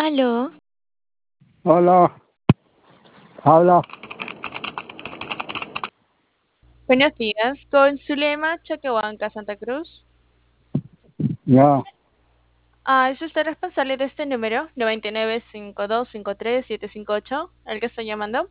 Aló, Hola, habla. buenos días, con Zulema Chaquehuanca, Santa Cruz. Ya, ¿Es usted responsable de este número? 995253-758, el que estoy llamando.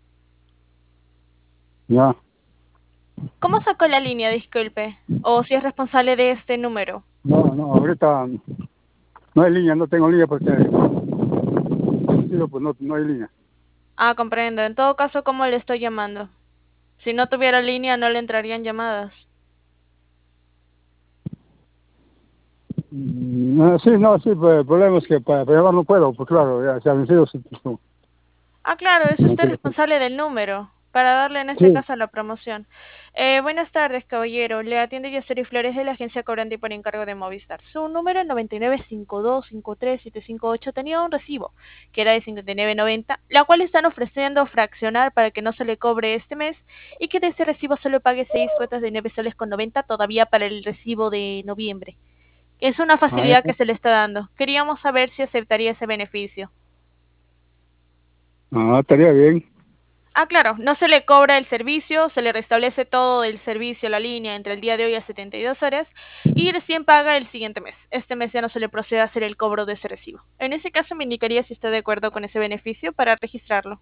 ya. ¿Cómo sacó la línea, disculpe? O si es responsable de este número. No, ahorita no hay línea, no tengo línea porque pues no hay línea. Comprendo. En todo caso, ¿cómo le estoy llamando? Si no tuviera línea, no le entrarían llamadas. Sí, pues, el problema es que para llamar no puedo, pues claro, ya se ha vencido. Sí, Claro, es no usted quiero- responsable del número, para darle en este sí, caso la promoción. Buenas tardes, caballero. Le atiende Yaceri Flores de la agencia Cobrante por encargo de Movistar. Su número 995253-758 tenía un recibo, que era de 59.90, la cual están ofreciendo fraccionar para que no se le cobre este mes y que de ese recibo solo pague 6 cuotas de 9 soles con 90 todavía para el recibo de noviembre. Es una ah, facilidad que se le está dando. Queríamos saber si aceptaría ese beneficio. estaría bien. Claro, no se le cobra el servicio, se le restablece todo el servicio, la línea, entre el día de hoy a 72 horas y recién paga el siguiente mes. Este mes ya no se le procede a hacer el cobro de ese recibo. En ese caso me indicaría si está de acuerdo con ese beneficio para registrarlo.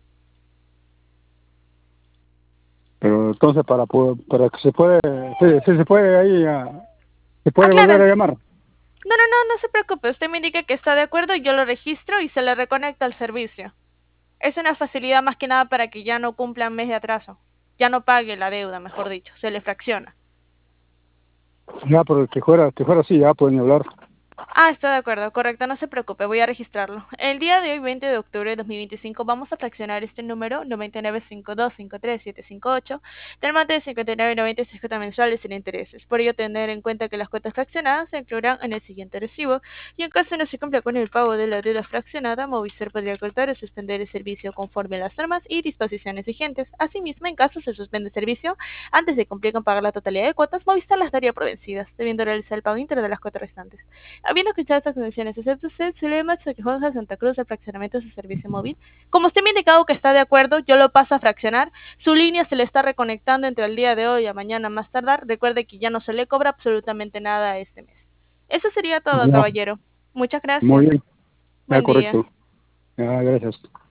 Pero entonces para que se puede, sí se puede ahí, se puede Claro. volver a llamar. No se preocupe. Usted me indica que está de acuerdo, yo lo registro y se le reconecta al servicio. Es una facilidad más que nada para que ya no cumpla un mes de atraso. Ya no pague la deuda, mejor dicho, se le fracciona. Ya, pero que fuera así, ya pueden hablar. Está de acuerdo, correcto, no se preocupe, voy a registrarlo. El día de hoy, 20 de octubre de 2025, vamos a fraccionar este número 995253-758 del monte de 59.96 cuotas mensuales sin intereses. Por ello, tener en cuenta que las cuotas fraccionadas se incluirán en el siguiente recibo y en caso no se cumpla con el pago de la deuda fraccionada, Movistar podría cortar o suspender el servicio conforme a las normas y disposiciones vigentes. Asimismo, en caso se suspende el servicio, antes de cumplir con pagar la totalidad de cuotas, Movistar las daría por vencidas, debiendo realizar el pago íntegro de las cuotas restantes. Habiendo escuchado estas condiciones, ¿acepta usted, Zulema Chaquehuanca, Santa Cruz, el fraccionamiento de su servicio móvil? Como usted me ha indicado que está de acuerdo, yo lo paso a fraccionar. Su línea se le está reconectando entre el día de hoy a mañana más tardar. Recuerde que ya no se le cobra absolutamente nada este mes. Eso sería todo, Ya, caballero. Muchas muy gracias. bien, ya Buen día. correcto. Ya, gracias.